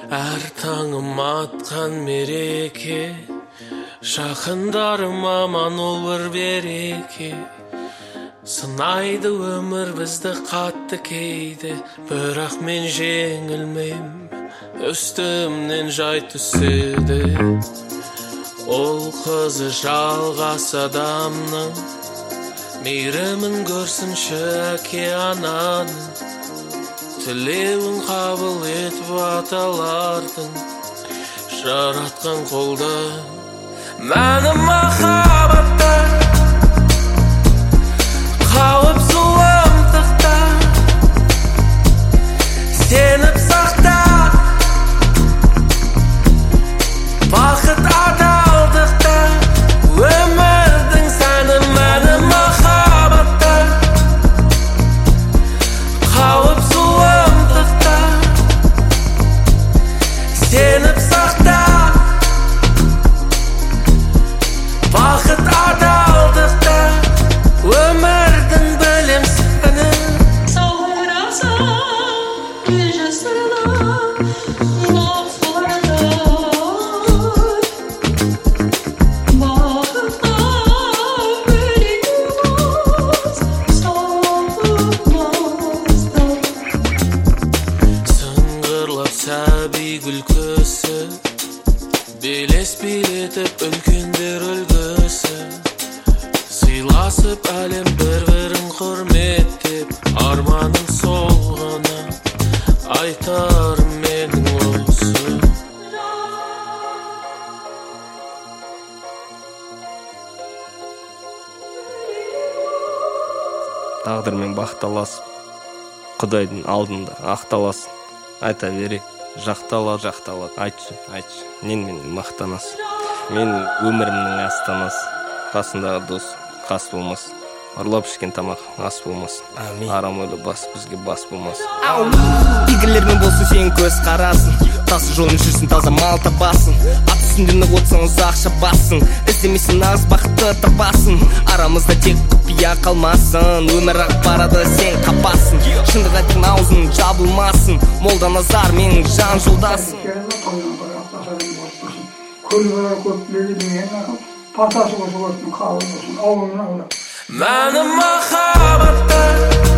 Әр таңым атқан мереке, жақындарым аман ол бір береке. Сынайды өмір бізді қатты кейде, бірақ мен жеңілмейм, үстімнен жай түседі. Ол қызы жалғас адамның, мейірімін көрсінші әке ананың. Тілеуін қабыл етіп аталардың, жаратқан қолда мәні махаббатта. Қауіп зұлымдықта сеніп сақта, бақыт адалдықта, өмірдің сәні мәні махаббатта. Қауіп зұлымдықта сеніп сақта, бақыт адалдықта, өмірдің білем сәні. Саураса көз жасына лафларда, бақытқа бөлеміз сағынмазда. Сыңғырлап сәби күлкісі, белес билетіп үлкендер үлгісі. Сыйласып әлем бір-бірін құрметтеп, арманым сол ғана, айтарым менің осы. Тағдырмен бақталасып, Құдайдың алдында ақталасың. Айта берек, жақталады, айтшы, ненмен мақтанасың. Мен өмірімнің астанасы, қасындағы дос қас болмас. Ұрлап ішкен тамақ ас болмас. Арам ойлы бас бізге бас болмас. Игілермен болсын сен көз қарасын, тасы жолын жүрсін, таза мал табасын. Ат үстінде нық отсаң ұзақ шабасын, іздемесін нағыз бақытты табасын. Арамызда тек құпия қалмасын, өмір ақ барады сен қапасын. Шындық айтқан аузың жабылмасын, молда назар менің жан жолдасың. Мәні махаббатта